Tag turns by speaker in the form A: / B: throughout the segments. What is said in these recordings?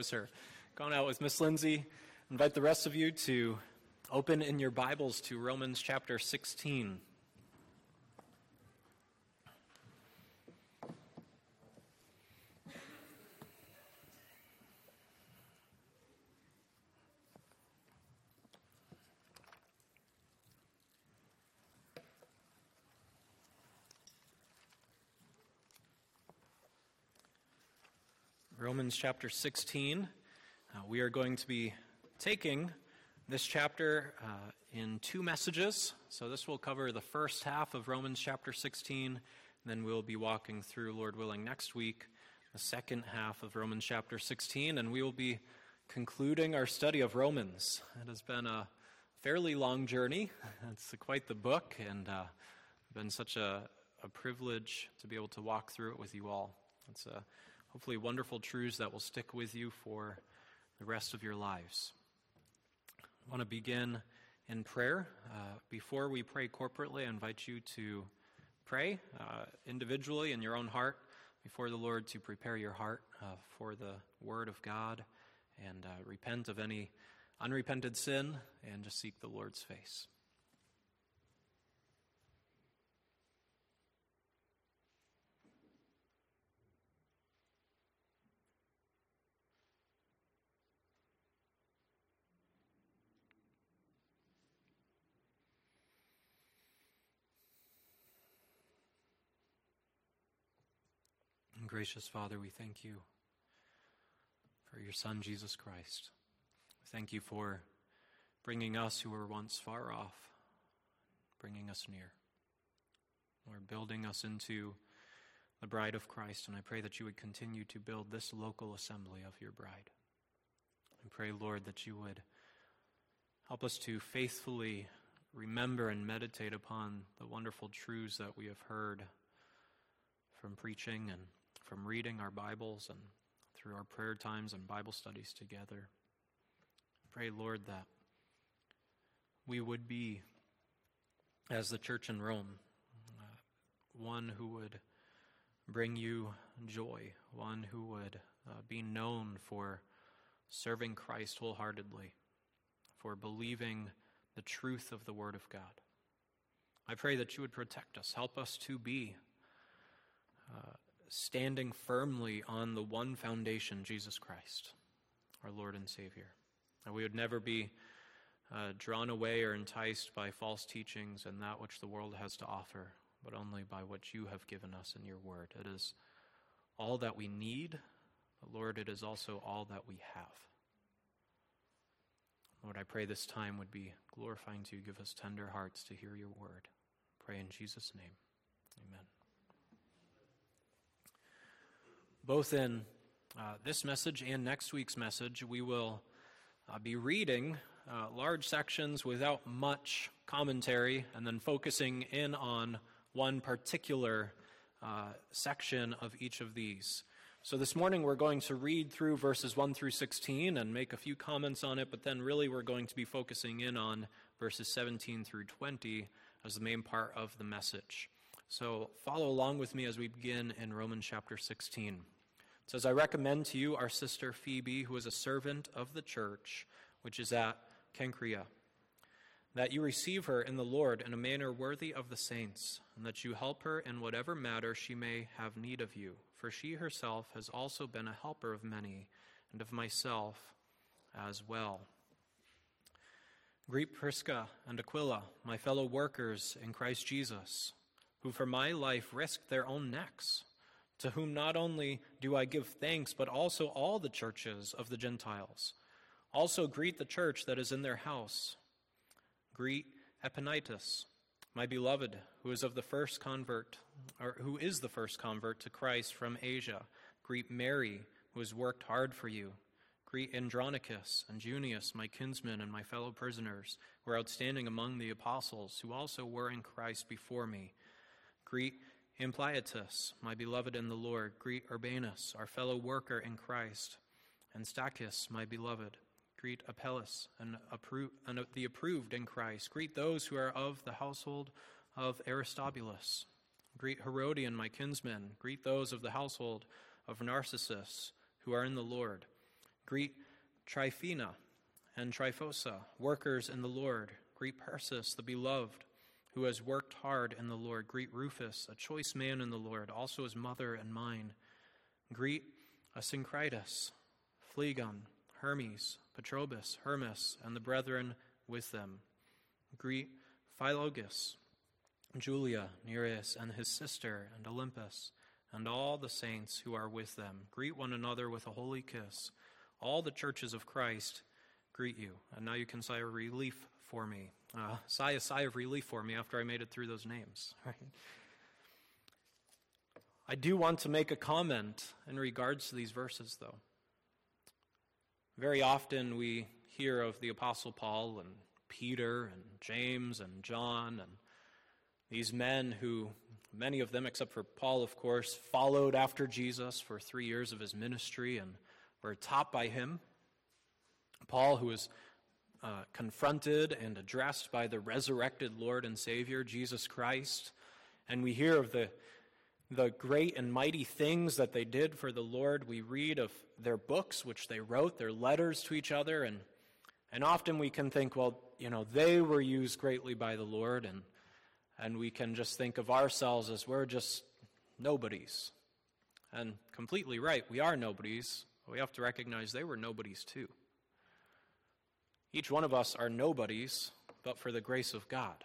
A: Her gone out with Miss Lindsay. Invite the rest of you to open in your Bibles to Romans chapter 16. Romans chapter 16. We are going to be taking this chapter in two messages. So this will cover the first half of Romans chapter 16. And then we'll be walking through, Lord willing, next week, the second half of Romans chapter 16. And we will be concluding our study of Romans. It has been a fairly long journey. It's quite the book, and been such a privilege to be able to walk through it with you all. It's hopefully wonderful truths that will stick with you for the rest of your lives. I want to begin in prayer. Before we pray corporately, I invite you to pray individually in your own heart before the Lord, to prepare your heart for the Word of God, and repent of any unrepented sin and just seek the Lord's face. Gracious Father, we thank you for your Son, Jesus Christ. Thank you for bringing us who were once far off, bringing us near. Lord, building us into the bride of Christ, and I pray that you would continue to build this local assembly of your bride. I pray, Lord, that you would help us to faithfully remember and meditate upon the wonderful truths that we have heard from preaching and from reading our Bibles and through our prayer times and Bible studies together. Pray, Lord, that we would be, as the church in Rome, one who would bring you joy, one who would be known for serving Christ wholeheartedly, for believing the truth of the Word of God. I pray that you would protect us, help us to be standing firmly on the one foundation, Jesus Christ, our Lord and Savior. And we would never be drawn away or enticed by false teachings and that which the world has to offer, but only by what you have given us in your word. It is all that we need, but Lord, it is also all that we have. Lord, I pray this time would be glorifying to you. Give us tender hearts to hear your word. Pray in Jesus' name. Amen. Both in this message and next week's message, we will be reading large sections without much commentary and then focusing in on one particular section of each of these. So this morning we're going to read through verses 1 through 16 and make a few comments on it, but then really we're going to be focusing in on verses 17 through 20 as the main part of the message. So follow along with me as we begin in Romans chapter 16. It says, I recommend to you our sister Phoebe, who is a servant of the church, which is at Cenchrea, that you receive her in the Lord in a manner worthy of the saints, and that you help her in whatever matter she may have need of you. For she herself has also been a helper of many, and of myself as well. Greet Prisca and Aquila, my fellow workers in Christ Jesus, who for my life risked their own necks, to whom not only do I give thanks, but also all the churches of the Gentiles. Also greet the church that is in their house. Greet Epaphras, my beloved, who is the first convert to Christ from Asia. Greet Mary, who has worked hard for you. Greet Andronicus and Junius, my kinsmen and my fellow prisoners, who are outstanding among the apostles, who also were in Christ before me. Greet Ampliatus, my beloved in the Lord. Greet Urbanus, our fellow worker in Christ, and Stachys, my beloved. Greet Apelles and the approved in Christ. Greet those who are of the household of Aristobulus. Greet Herodian, my kinsman. Greet those of the household of Narcissus who are in the Lord. Greet Tryphena and Tryphosa, workers in the Lord. Greet Persis, the beloved, who has worked hard in the Lord. Greet Rufus, a choice man in the Lord, also his mother and mine. Greet Asyncritus, Phlegon, Hermes, Patrobus, Hermas, and the brethren with them. Greet Philologus, Julia, Nereus, and his sister, and Olympus, and all the saints who are with them. Greet one another with a holy kiss. All the churches of Christ greet you. And now you can sigh a relief for me. Sigh a sigh of relief for me after I made it through those names. Right? I do want to make a comment in regards to these verses, though. Very often we hear of the Apostle Paul and Peter and James and John and these men who, many of them, except for Paul, of course, followed after Jesus for 3 years of his ministry and were taught by him. Paul, who was confronted and addressed by the resurrected Lord and Savior, Jesus Christ. And we hear of the great and mighty things that they did for the Lord. We read of their books, which they wrote, their letters to each other. And often we can think, well, they were used greatly by the Lord, and we can just think of ourselves as we're just nobodies. And completely right, we are nobodies. But we have to recognize they were nobodies too. Each one of us are nobodies, but for the grace of God.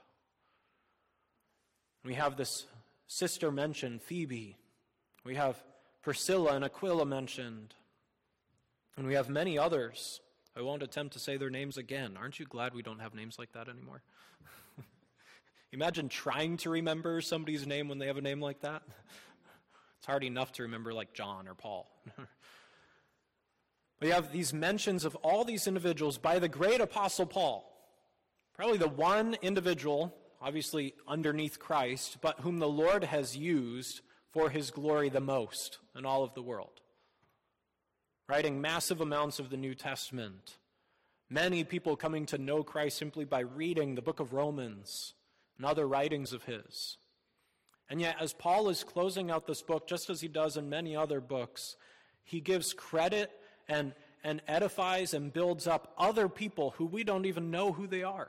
A: We have this sister mentioned, Phoebe. We have Priscilla and Aquila mentioned. And we have many others. I won't attempt to say their names again. Aren't you glad we don't have names like that anymore? Imagine trying to remember somebody's name when they have a name like that. It's hard enough to remember like John or Paul. We have these mentions of all these individuals by the great Apostle Paul. Probably the one individual, obviously underneath Christ, but whom the Lord has used for his glory the most in all of the world. Writing massive amounts of the New Testament. Many people coming to know Christ simply by reading the book of Romans and other writings of his. And yet, as Paul is closing out this book, just as he does in many other books, he gives credit and edifies and builds up other people who we don't even know who they are.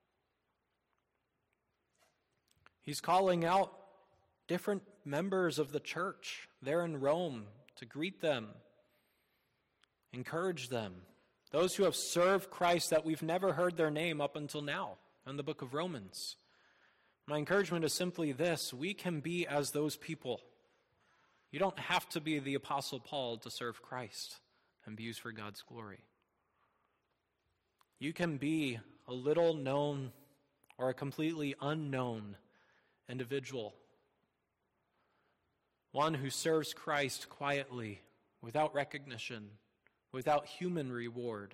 A: He's calling out different members of the church there in Rome to greet them, encourage them. Those who have served Christ that we've never heard their name up until now in the book of Romans. My encouragement is simply this: we can be as those people. You don't have to be the Apostle Paul to serve Christ and be used for God's glory. You can be a little known or a completely unknown individual. One who serves Christ quietly, without recognition, without human reward.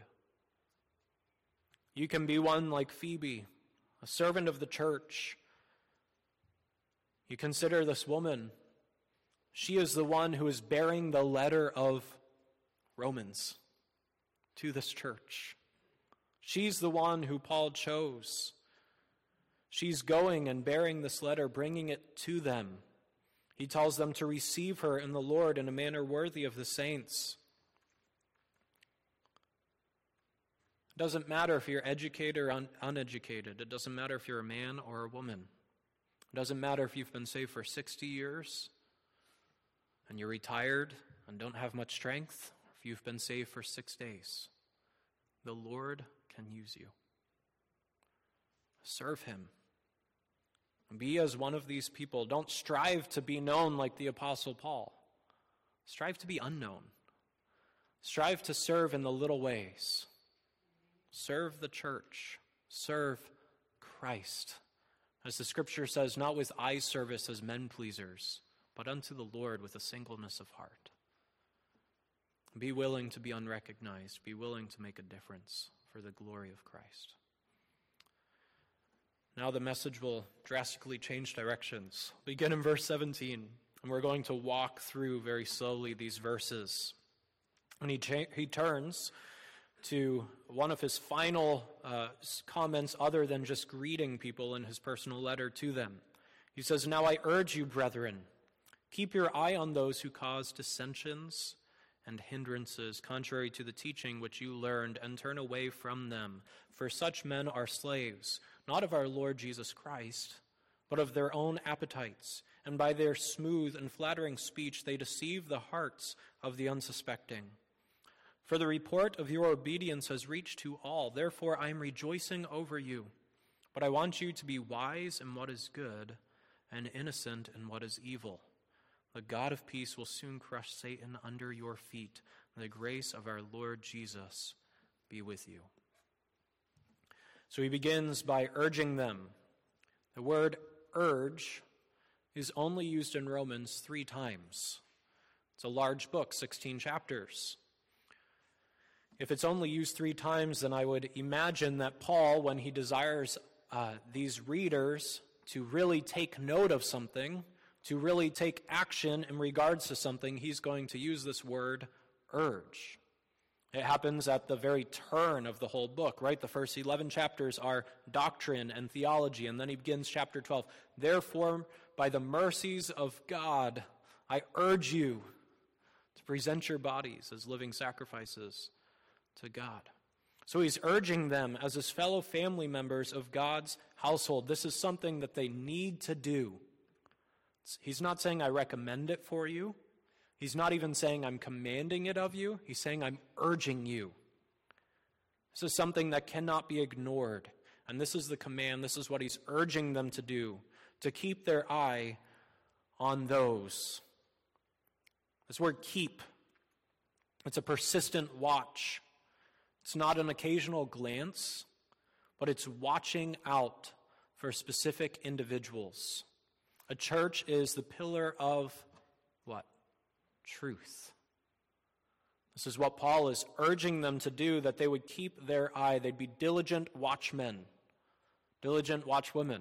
A: You can be one like Phoebe, a servant of the church. You consider this woman. She is the one who is bearing the letter of Romans to this church. She's the one who Paul chose. She's going and bearing this letter, bringing it to them. He tells them to receive her in the Lord in a manner worthy of the saints. It doesn't matter if you're educated or uneducated. It doesn't matter if you're a man or a woman. It doesn't matter if you've been saved for 60 years and you're retired and don't have much strength, or if you've been saved for 6 days. The Lord can use you. Serve him. Be as one of these people. Don't strive to be known like the Apostle Paul. Strive to be unknown. Strive to serve in the little ways. Serve the church. Serve Christ. As the scripture says, not with eye service as men pleasers, but unto the Lord with a singleness of heart. Be willing to be unrecognized. Be willing to make a difference for the glory of Christ. Now the message will drastically change directions. Begin in verse 17, and we're going to walk through very slowly these verses. And he turns to one of his final comments other than just greeting people in his personal letter to them. He says, "Now I urge you, brethren, keep your eye on those who cause dissensions and hindrances, contrary to the teaching which you learned, and turn away from them. For such men are slaves, not of our Lord Jesus Christ, but of their own appetites, and by their smooth and flattering speech they deceive the hearts of the unsuspecting. For the report of your obedience has reached to all, therefore I am rejoicing over you. But I want you to be wise in what is good, and innocent in what is evil. The God of peace will soon crush Satan under your feet. The grace of our Lord Jesus be with you. So he begins by urging them. The word urge is only used in Romans 3 times. It's a large book, 16 chapters. If it's only used 3 times, then I would imagine that Paul, when he desires these readers to really take note of something, to really take action in regards to something, he's going to use this word urge. It happens at the very turn of the whole book, right? The first 11 chapters are doctrine and theology, and then he begins chapter 12. Therefore, by the mercies of God, I urge you to present your bodies as living sacrifices to God. So he's urging them as his fellow family members of God's household. This is something that they need to do. He's not saying, I recommend it for you. He's not even saying, I'm commanding it of you. He's saying, I'm urging you. This is something that cannot be ignored. And this is the command. This is what he's urging them to do, to keep their eye on those. This word keep, it's a persistent watch. It's not an occasional glance, but it's watching out for specific individuals. A church is the pillar of what? Truth. This is what Paul is urging them to do, that they would keep their eye. They'd be diligent watchmen, diligent watchwomen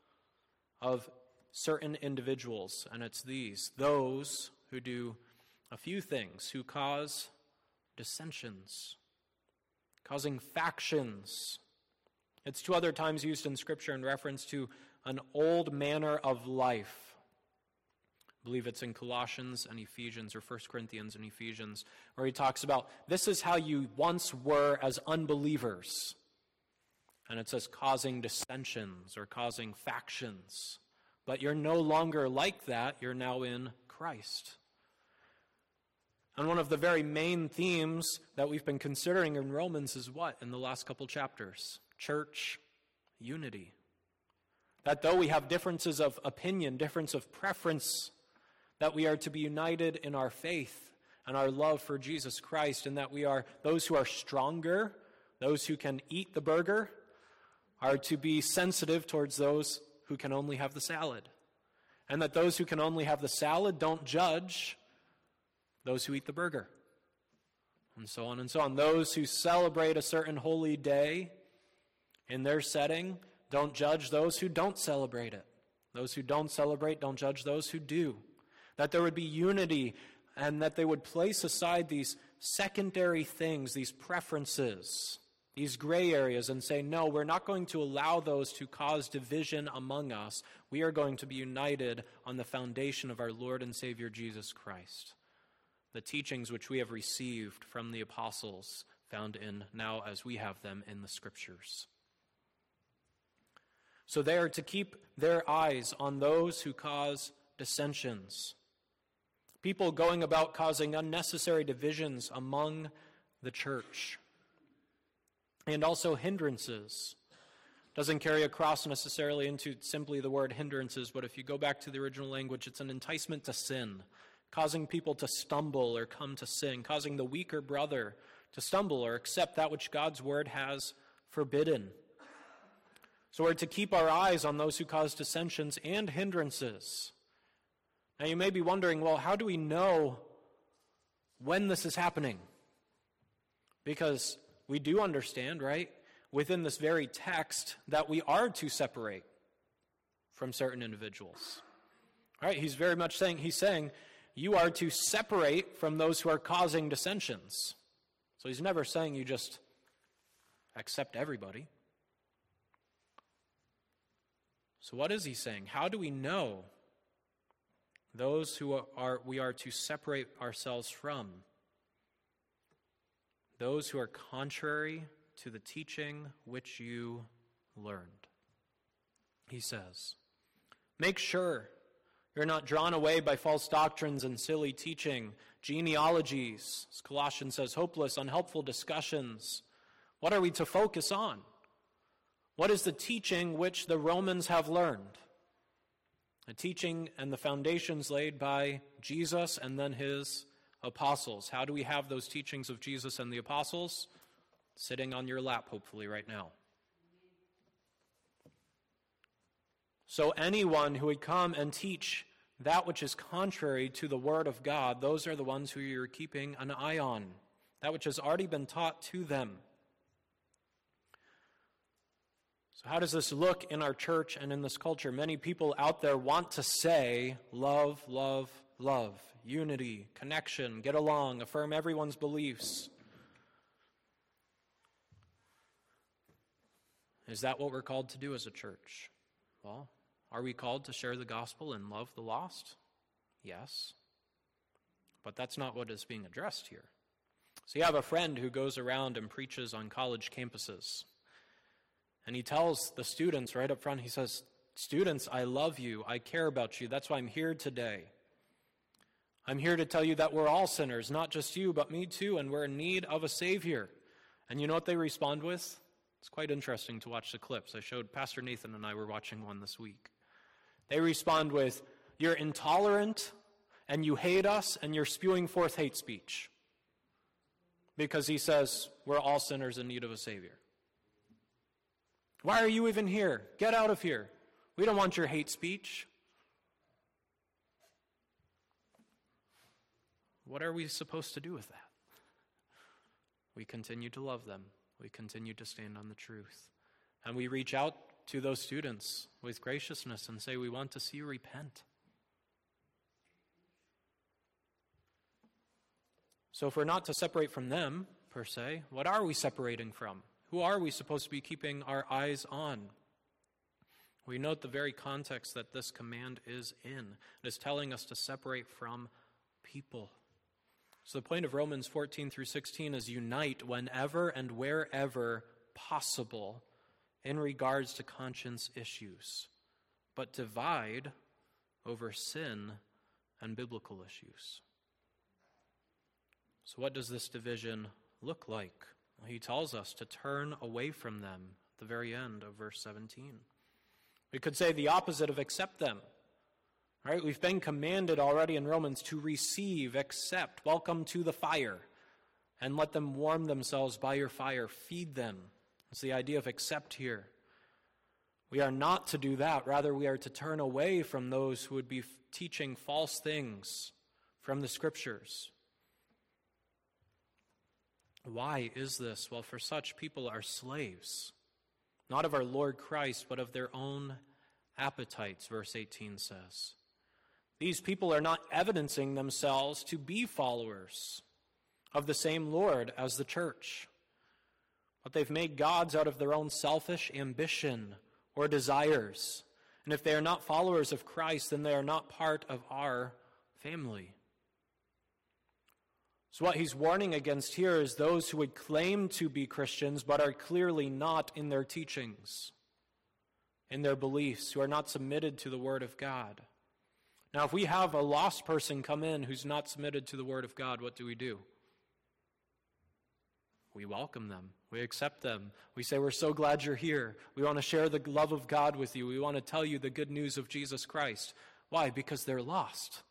A: of certain individuals. And it's those who do a few things, who cause dissensions, causing factions. It's 2 other times used in Scripture in reference to an old manner of life. I believe it's in Colossians and Ephesians, or 1 Corinthians and Ephesians, where he talks about, this is how you once were as unbelievers. And it says causing dissensions or causing factions. But you're no longer like that. You're now in Christ. And one of the very main themes that we've been considering in Romans is what in the last couple chapters? Church unity. That though we have differences of opinion, difference of preference, that we are to be united in our faith and our love for Jesus Christ, and that we are those who are stronger, those who can eat the burger, are to be sensitive towards those who can only have the salad. And that those who can only have the salad don't judge those who eat the burger. And so on and so on. Those who celebrate a certain holy day in their setting don't judge those who don't celebrate it. Those who don't celebrate don't judge those who do. That there would be unity, and that they would place aside these secondary things, these preferences, these gray areas, and say, no, we're not going to allow those to cause division among us. We are going to be united on the foundation of our Lord and Savior Jesus Christ. The teachings which we have received from the apostles, found in now as we have them in the Scriptures. So they are to keep their eyes on those who cause dissensions. People going about causing unnecessary divisions among the church. And also hindrances. Doesn't carry across necessarily into simply the word hindrances, but if you go back to the original language, it's an enticement to sin. Causing people to stumble or come to sin. Causing the weaker brother to stumble or accept that which God's word has forbidden. So we're to keep our eyes on those who cause dissensions and hindrances. Now you may be wondering, well, how do we know when this is happening? Because we do understand, right, within this very text that we are to separate from certain individuals. All right, he's very much saying, you are to separate from those who are causing dissensions. So he's never saying you just accept everybody. So what is he saying? How do we know those who we are to separate ourselves from? those who are contrary to the teaching which you learned. He says, make sure you're not drawn away by false doctrines and silly teaching, genealogies, as Colossians says, hopeless, unhelpful discussions. What are we to focus on? What is the teaching which the Romans have learned? A teaching and the foundations laid by Jesus and then his apostles. How do we have those teachings of Jesus and the apostles? Sitting on your lap, hopefully, right now. So anyone who would come and teach that which is contrary to the word of God, those are the ones who you're keeping an eye on, that which has already been taught to them. So how does this look in our church and in this culture? Many people out there want to say love, love, love, unity, connection, get along, affirm everyone's beliefs. Is that what we're called to do as a church? Well, are we called to share the gospel and love the lost? Yes. But that's not what is being addressed here. So you have a friend who goes around and preaches on college campuses. And he tells the students right up front, he says, students, I love you. I care about you. That's why I'm here today. I'm here to tell you that we're all sinners, not just you, but me too, and we're in need of a Savior. And you know what they respond with? It's quite interesting to watch the clips. I showed Pastor Nathan and I were watching one this week. They respond with, you're intolerant and you hate us and you're spewing forth hate speech. Because he says, we're all sinners in need of a Savior. Why are you even here? Get out of here. We don't want your hate speech. What are we supposed to do with that? We continue to love them. We continue to stand on the truth. And we reach out to those students with graciousness and say, we want to see you repent. So if we're not to separate from them, per se, what are we separating from? Who are we supposed to be keeping our eyes on? We note the very context that this command is in. It is telling us to separate from people. So the point of Romans 14 through 16 is unite whenever and wherever possible in regards to conscience issues, but divide over sin and biblical issues. So what does this division look like? Well, he tells us to turn away from them at the very end of verse 17. We could say the opposite of accept them. Right? We've been commanded already in Romans to receive, accept, welcome to the fire, and let them warm themselves by your fire. Feed them. It's the idea of accept here. We are not to do that. Rather, we are to turn away from those who would be teaching false things from the Scriptures. Why is this? Well, for such people are slaves, not of our Lord Christ, but of their own appetites, verse 18 says. These people are not evidencing themselves to be followers of the same Lord as the church, but they've made gods out of their own selfish ambition or desires. And if they are not followers of Christ, then they are not part of our family. So what he's warning against here is those who would claim to be Christians but are clearly not in their teachings, in their beliefs, who are not submitted to the Word of God. Now, if we have a lost person come in who's not submitted to the Word of God, what do? We welcome them. We accept them. We say, we're so glad you're here. We want to share the love of God with you. We want to tell you the good news of Jesus Christ. Why? Because they're lost.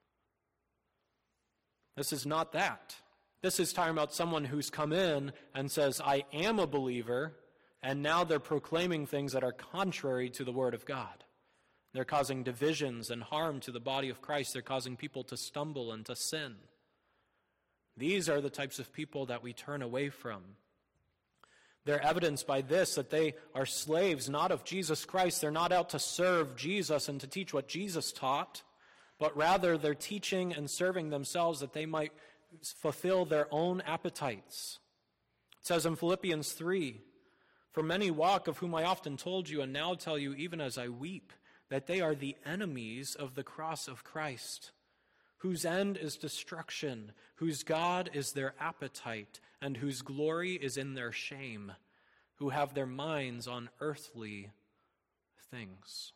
A: This is not that. This is talking about someone who's come in and says, I am a believer, and now they're proclaiming things that are contrary to the Word of God. They're causing divisions and harm to the body of Christ. They're causing people to stumble and to sin. These are the types of people that we turn away from. They're evidenced by this, that they are slaves not of Jesus Christ. They're not out to serve Jesus and to teach what Jesus taught, but rather they're teaching and serving themselves that they might fulfill their own appetites. It says in Philippians 3, for many walk, of whom I often told you and now tell you even as I weep, that they are the enemies of the cross of Christ, whose end is destruction, whose God is their appetite, and whose glory is in their shame, who have their minds on earthly things.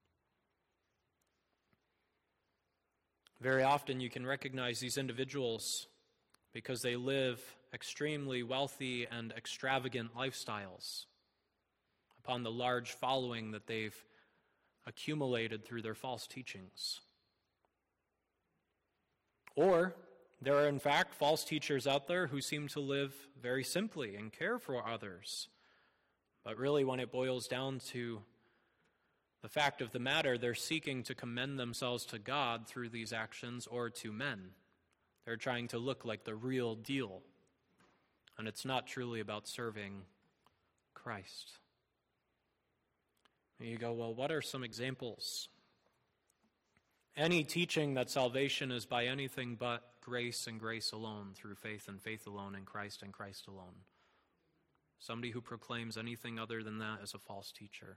A: Very often you can recognize these individuals because they live extremely wealthy and extravagant lifestyles upon the large following that they've accumulated through their false teachings. Or there are in fact false teachers out there who seem to live very simply and care for others. But really when it boils down to the fact of the matter, they're seeking to commend themselves to God through these actions or to men. They're trying to look like the real deal. And it's not truly about serving Christ. And you go, well, what are some examples? Any teaching that salvation is by anything but grace and grace alone, through faith and faith alone in Christ and Christ alone. Somebody who proclaims anything other than that is a false teacher.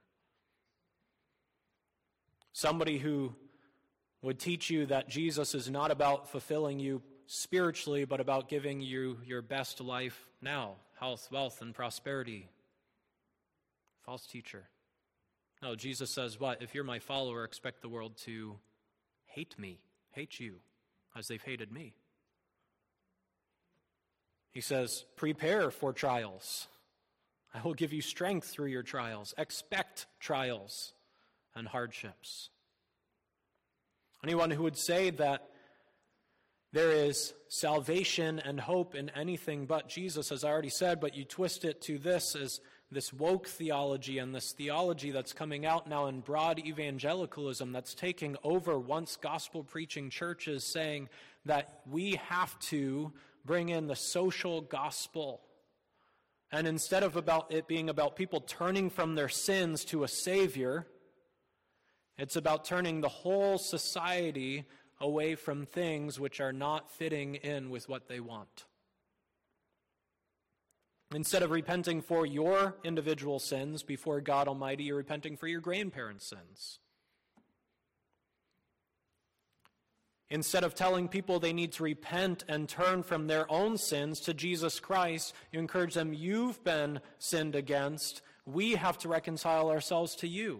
A: Somebody who would teach you that Jesus is not about fulfilling you spiritually, but about giving you your best life now, health, wealth, and prosperity. False teacher. No, Jesus says what? If you're my follower, expect the world to hate me, hate you, as they've hated me. He says, prepare for trials. I will give you strength through your trials. Expect trials and hardships. Anyone who would say that there is salvation and hope in anything but Jesus, as I already said, but you twist it to this as this woke theology and this theology that's coming out now in broad evangelicalism that's taking over once gospel-preaching churches, saying that we have to bring in the social gospel. And instead of about it being about people turning from their sins to a Savior, it's about turning the whole society away from things which are not fitting in with what they want. Instead of repenting for your individual sins before God Almighty, you're repenting for your grandparents' sins. Instead of telling people they need to repent and turn from their own sins to Jesus Christ, you encourage them, you've been sinned against. We have to reconcile ourselves to you.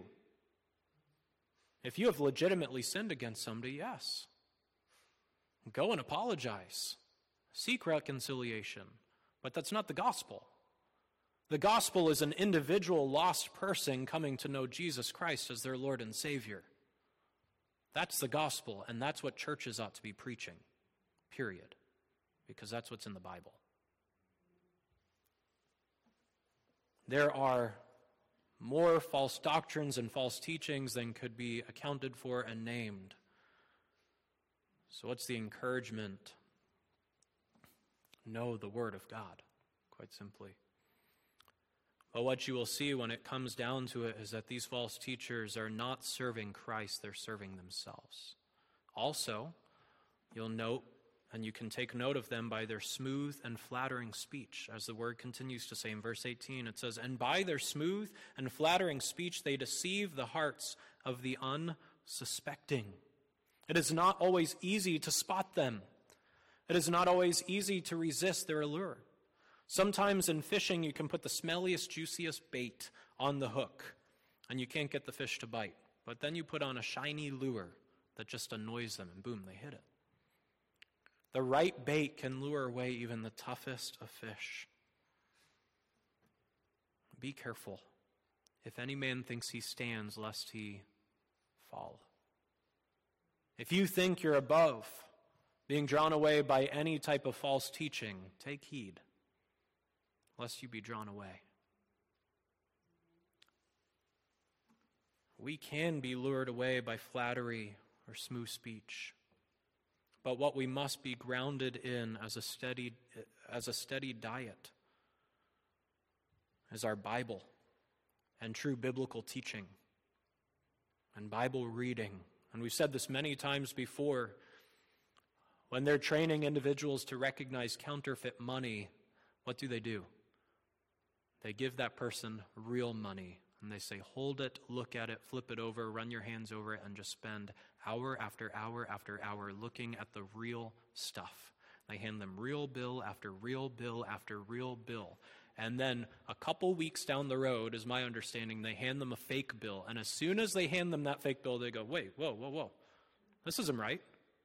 A: If you have legitimately sinned against somebody, yes. Go and apologize. Seek reconciliation. But that's not the gospel. The gospel is an individual lost person coming to know Jesus Christ as their Lord and Savior. That's the gospel, and that's what churches ought to be preaching, period. Because that's what's in the Bible. There are more false doctrines and false teachings than could be accounted for and named. So what's the encouragement? Know the Word of God, quite simply. But what you will see when it comes down to it is that these false teachers are not serving Christ, they're serving themselves. Also, you'll note, and you can take note of them by their smooth and flattering speech. As the word continues to say in verse 18, it says, and by their smooth and flattering speech they deceive the hearts of the unsuspecting. It is not always easy to spot them. It is not always easy to resist their allure. Sometimes in fishing you can put the smelliest, juiciest bait on the hook, and you can't get the fish to bite. But then you put on a shiny lure that just annoys them, and boom, they hit it. The right bait can lure away even the toughest of fish. Be careful. If any man thinks he stands, lest he fall. If you think you're above being drawn away by any type of false teaching, take heed, lest you be drawn away. We can be lured away by flattery or smooth speech. But what we must be grounded in as a steady diet is our Bible and true biblical teaching and Bible reading. And we've said this many times before. When they're training individuals to recognize counterfeit money, what do? They give that person real money, And they say, hold it, look at it, flip it over, run your hands over it, and just spend hour after hour after hour looking at the real stuff. They hand them real bill after real bill after real bill. And then a couple weeks down the road, is my understanding, they hand them a fake bill. And as soon as they hand them that fake bill, they go, wait, whoa. This isn't right.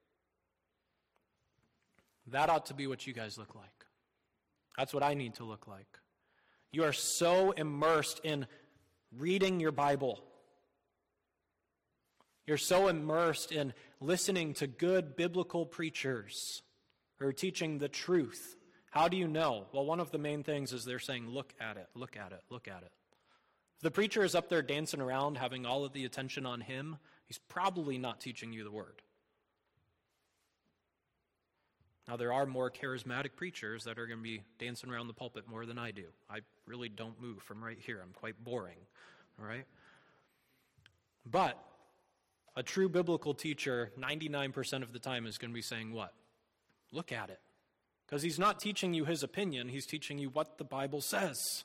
A: That ought to be what you guys look like. That's what I need to look like. You are so immersed in reading your Bible. You're so immersed in listening to good biblical preachers who are teaching the truth. How do you know? Well, one of the main things is they're saying, look at it, look at it, look at it. If the preacher is up there dancing around, having all of the attention on him, he's probably not teaching you the word. Now, there are more charismatic preachers that are going to be dancing around the pulpit more than I do. I really don't move from right here. I'm quite boring, all right? But a true biblical teacher, 99% of the time, is going to be saying what? Look at it. Because he's not teaching you his opinion. He's teaching you what the Bible says.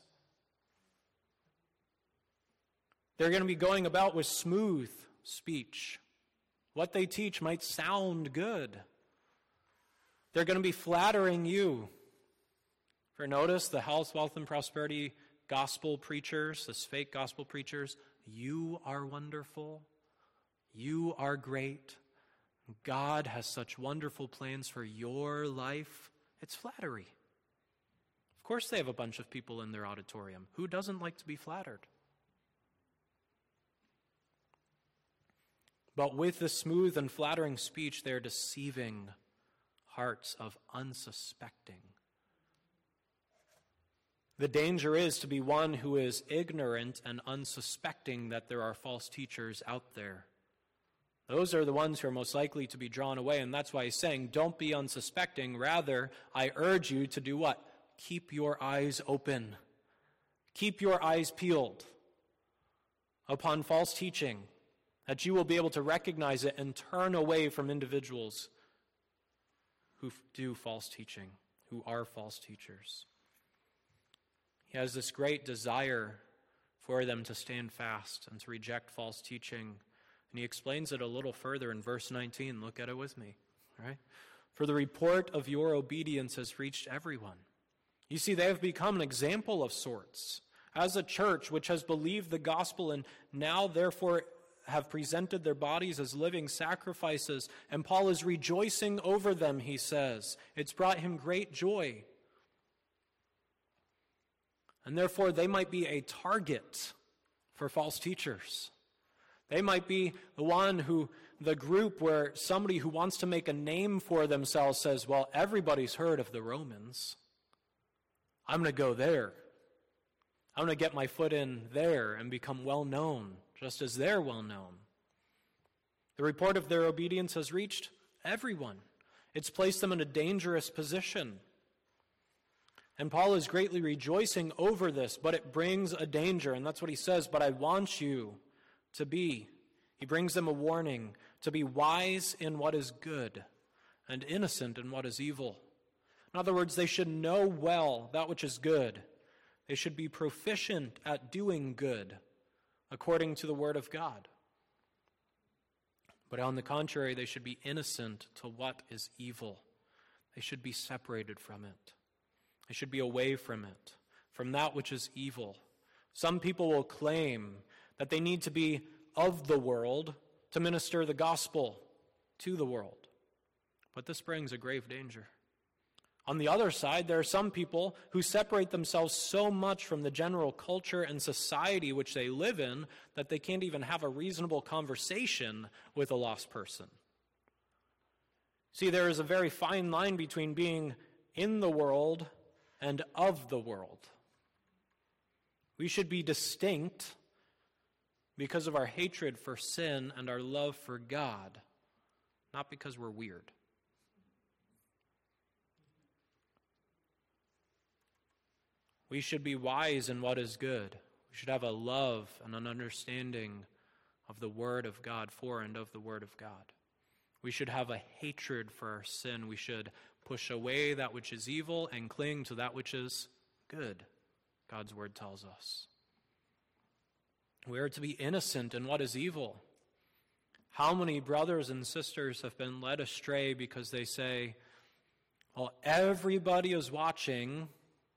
A: They're going to be going about with smooth speech. What they teach might sound good. They're going to be flattering you. For notice, the health, wealth, and prosperity gospel preachers, this fake gospel preachers, you are wonderful. You are great. God has such wonderful plans for your life. It's flattery. Of course they have a bunch of people in their auditorium. Who doesn't like to be flattered? But with the smooth and flattering speech, they're deceiving hearts of unsuspecting. The danger is to be one who is ignorant and unsuspecting that there are false teachers out there. Those are the ones who are most likely to be drawn away, and that's why he's saying, don't be unsuspecting. Rather, I urge you to do what? Keep your eyes open. Keep your eyes peeled upon false teaching, that you will be able to recognize it and turn away from individuals who do false teaching, who are false teachers. He has this great desire for them to stand fast and to reject false teaching. And he explains it a little further in verse 19. Look at it with me. All right? For the report of your obedience has reached everyone. You see, they have become an example of sorts. As a church which has believed the gospel and now therefore have presented their bodies as living sacrifices, and Paul is rejoicing over them, he says. It's brought him great joy. And therefore, they might be a target for false teachers. They might be the group where somebody who wants to make a name for themselves says, well, everybody's heard of the Romans. I'm going to go there. I'm going to get my foot in there and become well known, just as they're well known. The report of their obedience has reached everyone. It's placed them in a dangerous position. And Paul is greatly rejoicing over this, but it brings a danger, and that's what he says, but I want you to be. He brings them a warning, to be wise in what is good and innocent in what is evil. In other words, they should know well that which is good. They should be proficient at doing good according to the word of God. But on the contrary, they should be innocent to what is evil. They should be separated from it. They should be away from it, from that which is evil. Some people will claim that they need to be of the world to minister the gospel to the world. But this brings a grave danger. On the other side, there are some people who separate themselves so much from the general culture and society which they live in that they can't even have a reasonable conversation with a lost person. See, there is a very fine line between being in the world and of the world. We should be distinct because of our hatred for sin and our love for God, not because we're weird. We should be wise in what is good. We should have a love and an understanding of the Word of God for and of the Word of God. We should have a hatred for our sin. We should push away that which is evil and cling to that which is good, God's Word tells us. We are to be innocent in what is evil. How many brothers and sisters have been led astray because they say, well, everybody is watching,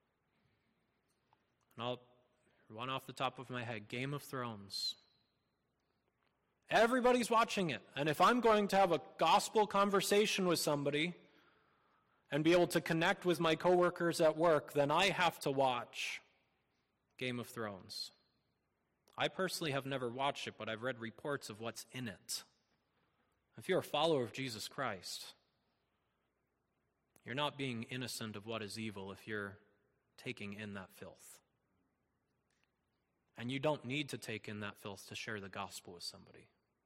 A: and I'll run off the top of my head, Game of Thrones. Everybody's watching it, and if I'm going to have a gospel conversation with somebody and be able to connect with my coworkers at work, then I have to watch Game of Thrones. I personally have never watched it, but I've read reports of what's in it. If you're a follower of Jesus Christ, you're not being innocent of what is evil if you're taking in that filth. And you don't need to take in that filth to share the gospel with somebody.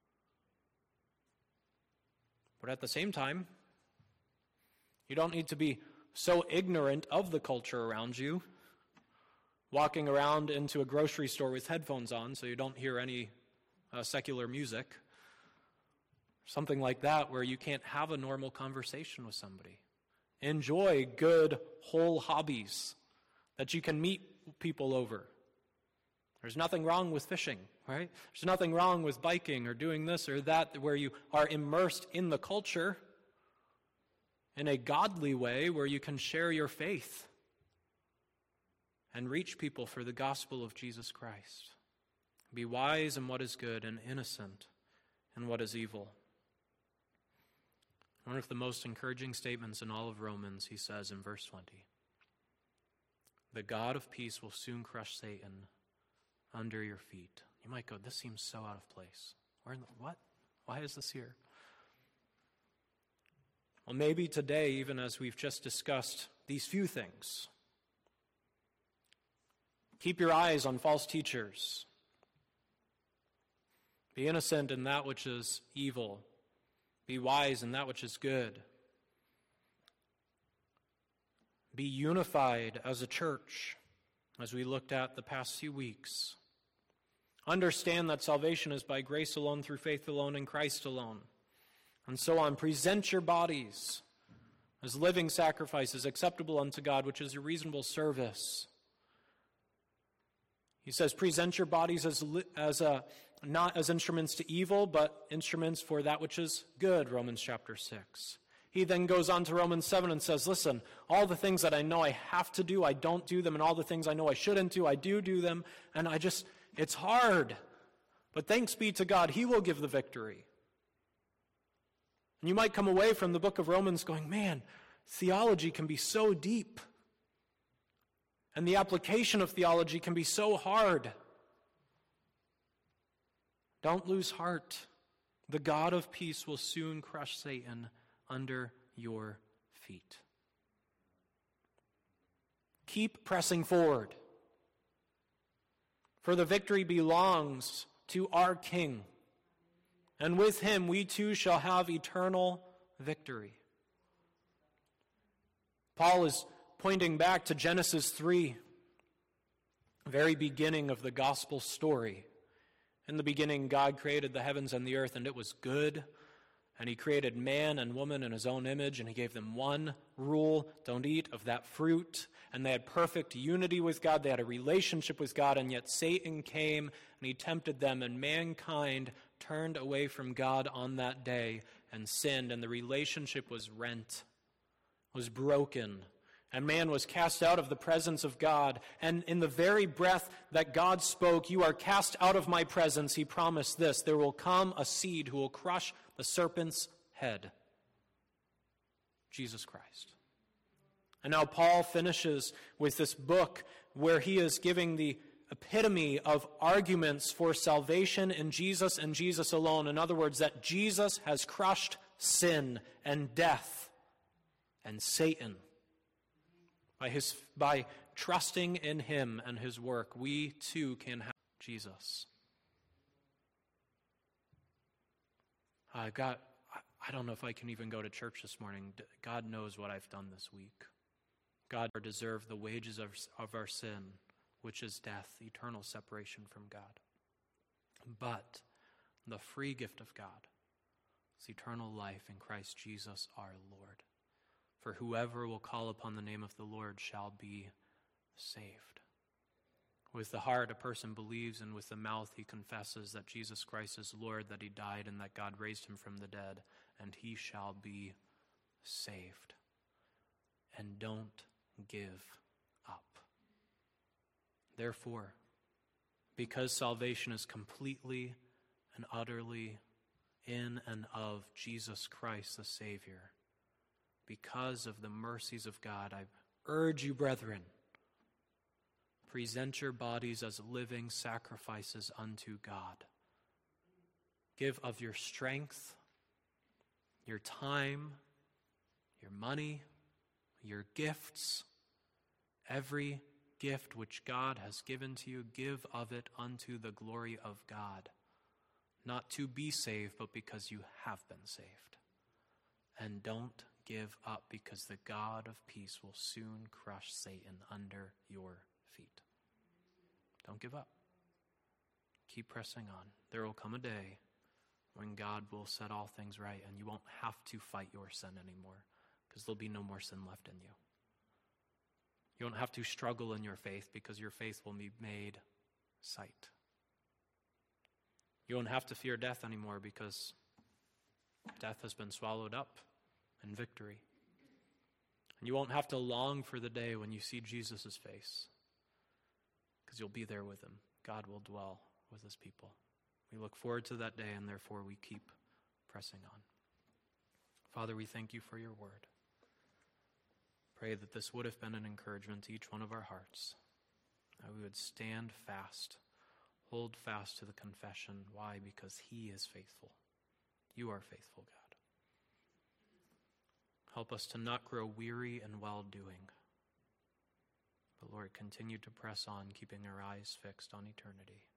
A: But at the same time, you don't need to be so ignorant of the culture around you, walking around into a grocery store with headphones on so you don't hear any secular music, something like that, where you can't have a normal conversation with somebody. Enjoy good, whole hobbies that you can meet people over. There's nothing wrong with fishing, right? There's nothing wrong with biking or doing this or that, where you are immersed in the culture in a godly way where you can share your faith and reach people for the gospel of Jesus Christ. Be wise in what is good and innocent in what is evil. One of the most encouraging statements in all of Romans, he says in verse 20, the God of peace will soon crush Satan under your feet. You might go, this seems so out of place. What? Why is this here? Well, maybe today, even as we've just discussed these few things, keep your eyes on false teachers. Be innocent in that which is evil. Be wise in that which is good. Be unified as a church, as we looked at the past few weeks. Understand that salvation is by grace alone, through faith alone, in Christ alone. And so on. Present your bodies as living sacrifices, acceptable unto God, which is your reasonable service. He says, present your bodies not as instruments to evil, but instruments for that which is good, Romans chapter 6. He then goes on to Romans 7 and says, listen, all the things that I know I have to do, I don't do them, and all the things I know I shouldn't do, I do them, and it's hard. But thanks be to God, He will give the victory. And you might come away from the book of Romans going, man, theology can be so deep. And the application of theology can be so hard. Don't lose heart. The God of peace will soon crush Satan under your feet. Keep pressing forward. For the victory belongs to our King. And with Him we too shall have eternal victory. Paul is pointing back to Genesis 3, very beginning of the gospel story. In the beginning, God created the heavens and the earth, and it was good. And He created man and woman in His own image, and He gave them one rule: don't eat of that fruit. And they had perfect unity with God. They had a relationship with God, and yet Satan came and he tempted them, and mankind turned away from God on that day and sinned, and the relationship was rent, was broken. And man was cast out of the presence of God. And in the very breath that God spoke, you are cast out of my presence, He promised this: there will come a seed who will crush the serpent's head. Jesus Christ. And now Paul finishes with this book where he is giving the epitome of arguments for salvation in Jesus and Jesus alone. In other words, that Jesus has crushed sin and death and Satan. By trusting in Him and His work, we too can have Jesus. God, I don't know if I can even go to church this morning. God knows what I've done this week. God deserve the wages of our sin, which is death, eternal separation from God. But the free gift of God is eternal life in Christ Jesus our Lord. For whoever will call upon the name of the Lord shall be saved. With the heart, a person believes, and with the mouth, he confesses that Jesus Christ is Lord, that he died, and that God raised him from the dead, and he shall be saved. And don't give up. Therefore, because salvation is completely and utterly in and of Jesus Christ the Savior, because of the mercies of God, I urge you, brethren, present your bodies as living sacrifices unto God. Give of your strength, your time, your money, your gifts, every gift which God has given to you, give of it unto the glory of God, not to be saved, but because you have been saved. And don't give up, because the God of peace will soon crush Satan under your feet. Don't give up. Keep pressing on. There will come a day when God will set all things right, and you won't have to fight your sin anymore, because there'll be no more sin left in you. You won't have to struggle in your faith, because your faith will be made sight. You won't have to fear death anymore, because death has been swallowed up in victory. And you won't have to long for the day when you see Jesus' face, because you'll be there with him. God will dwell with his people. We look forward to that day, and therefore we keep pressing on. Father, we thank you for your word. Pray that this would have been an encouragement to each one of our hearts, that we would stand fast, hold fast to the confession. Why? Because he is faithful. You are faithful, God. Help us to not grow weary in well-doing. But Lord, continue to press on, keeping our eyes fixed on eternity.